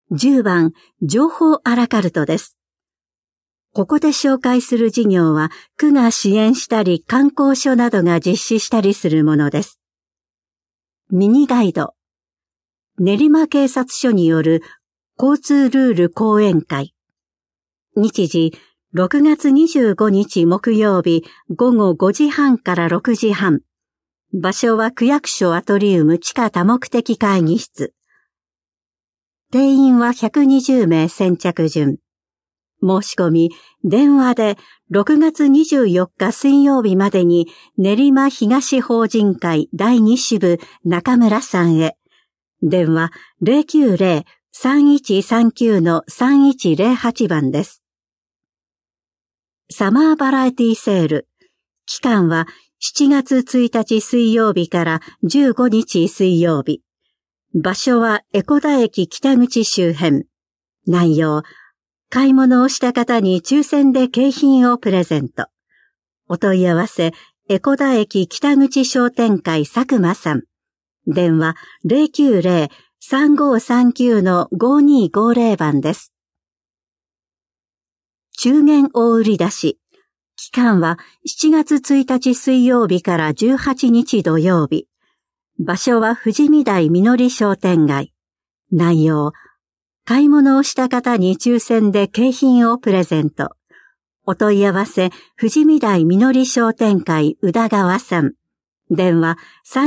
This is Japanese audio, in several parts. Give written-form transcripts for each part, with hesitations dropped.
10番、情報アラカルトです。ここで紹介する事業は、区が支援したり観光所などが実施したりするものです。ミニガイド。練馬警察署による交通ルール講演会。日時、6月25日木曜日午後5時半から6時半。場所は区役所アトリウム地下多目的会議室。定員は120名先着順。申し込み、電話で6月24日水曜日までに練馬東法人会第2支部中村さんへ。電話 090-3139-3108 番です。サマーバラエティセール。期間は7月1日水曜日から15日水曜日。場所は江古田駅北口周辺。内容、買い物をした方に抽選で景品をプレゼント。お問い合わせ、江古田駅北口商店会佐久間さん。電話 090-3539-5250 番です。中元大売り出し。期間は7月1日水曜日から18日土曜日。場所は富士見台みのり商店街。内容、買い物をした方に抽選で景品をプレゼント。お問い合わせ、富士見台みのり商店会宇田川さん。電話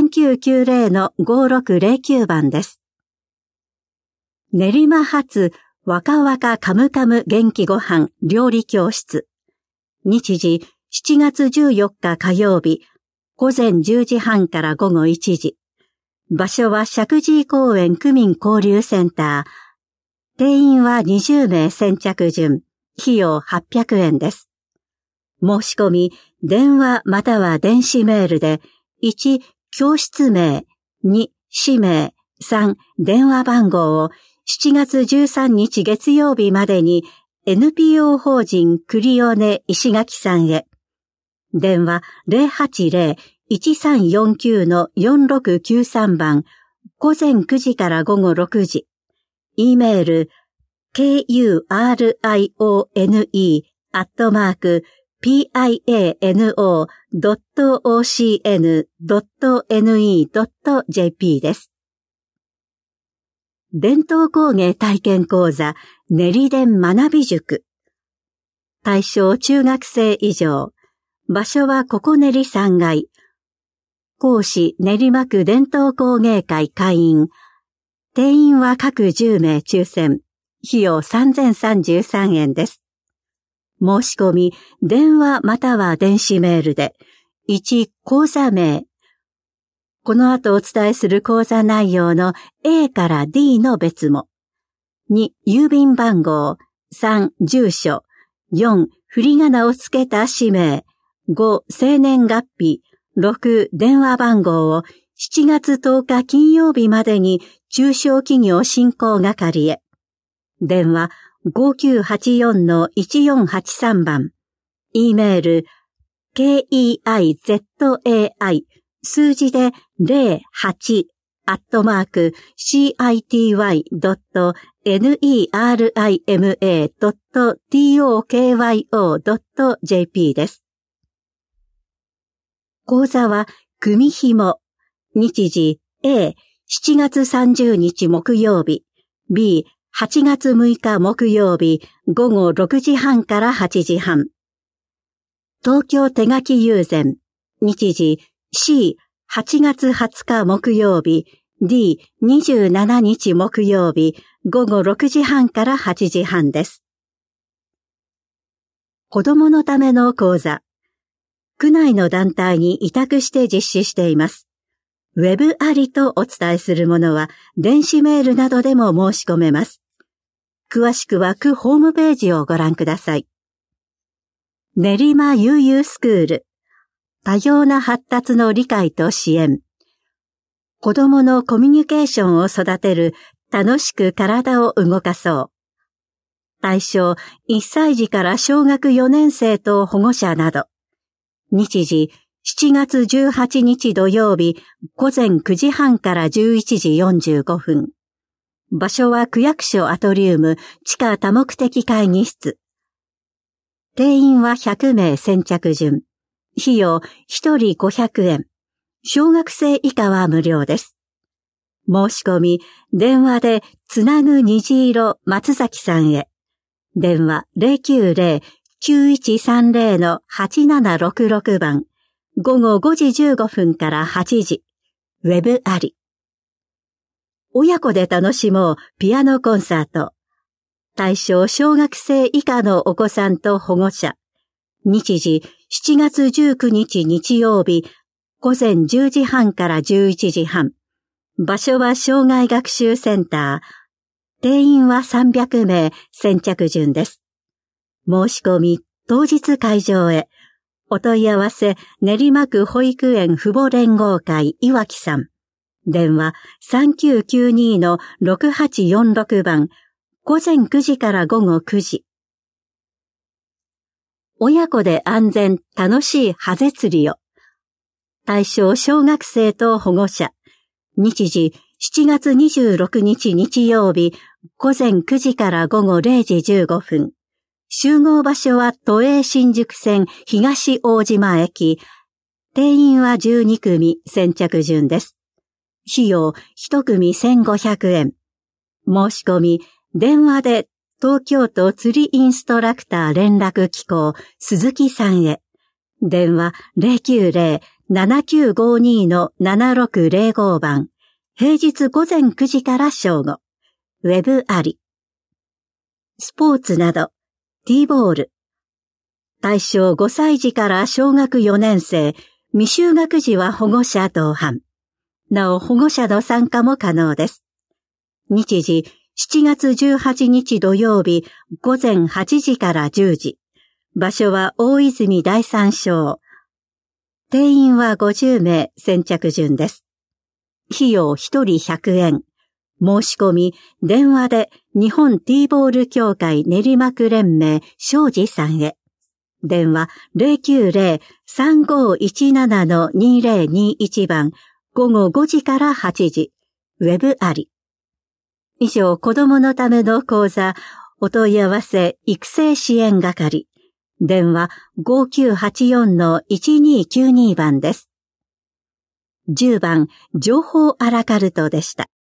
3990-5609 番です。練馬発わかわかカムカム元気ご飯料理教室。日時7月14日火曜日午前10時半から午後1時。場所は石神井公園区民交流センター。定員は20名先着順。費用800円です。申し込み、電話または電子メールで、1、教室名、2、氏名、3、電話番号を7月13日月曜日までに NPO 法人クリオネ石垣さんへ。電話 080-1349-4693 番、午前9時から午後6時。E メール、piano.piano.ocn.ne.jp です。伝統工芸体験講座、練り伝学び塾。対象中学生以上。場所はここ練り3階。講師練馬区伝統工芸会会員。定員は各10名抽選。費用3033円です。申し込み、電話または電子メールで。1、講座名。この後お伝えする講座内容の A から D の別も。2、郵便番号。3、住所。4、振り仮名をつけた氏名。5、生年月日。6、電話番号を7月10日金曜日までに中小企業振興係へ。電話 5984-1483 番。E メール keizai 数字で 08-city.nerima.tokyo.jp です。講座は、組紐。日時 A、7月30日木曜日。B、8月6日木曜日、午後6時半から8時半。東京手書き友禅。日時 C、8月20日木曜日。D、27日木曜日、午後6時半から8時半です。子供のための講座。区内の団体に委託して実施しています。ウェブありとお伝えするものは電子メールなどでも申し込めます。詳しくは区ホームページをご覧ください。練馬悠々スクール。多様な発達の理解と支援。子供のコミュニケーションを育てる楽しく体を動かそう。対象1歳児から小学4年生と保護者など。日時7月18日土曜日午前9時半から11時45分。 場所は区役所アトリウム地下多目的会議室。定員は100名先着順。費用1人500円。小学生以下は無料です。申し込み、電話でつなぐ虹色松崎さんへ。電話090-9130-8766番。午後5時15分から8時。ウェブあり。親子で楽しもうピアノコンサート。対象小学生以下のお子さんと保護者。日時7月19日日曜日午前10時半から11時半。場所は障害学習センター。定員は300名先着順です。申し込み当日会場へ。お問い合わせ練馬区保育園父母連合会岩木さん。電話3992-6846番。午前9時から午後9時。親子で安全楽しいハゼ釣りを。対象小学生と保護者。日時7月26日日曜日午前9時から午後0時15分。集合場所は都営新宿線東大島駅。定員は12組先着順です。費用1組1500円。申し込み、電話で東京都釣りインストラクター連絡機構鈴木さんへ。電話090-7952-7605番。平日午前9時から正午。ウェブあり。スポーツなど、ティーボール。対象5歳児から小学4年生、未就学児は保護者同伴。なお保護者の参加も可能です。日時7月18日土曜日午前8時から10時。場所は大泉第三小。定員は50名先着順です。費用1人100円。申し込み、電話で日本ティーボール協会練馬区連盟庄司さんへ。電話090-3517-2021番。午後5時から8時。ウェブあり。以上、子供のための講座、お問い合わせ育成支援係。電話5984-1292番です。10番、情報アラカルトでした。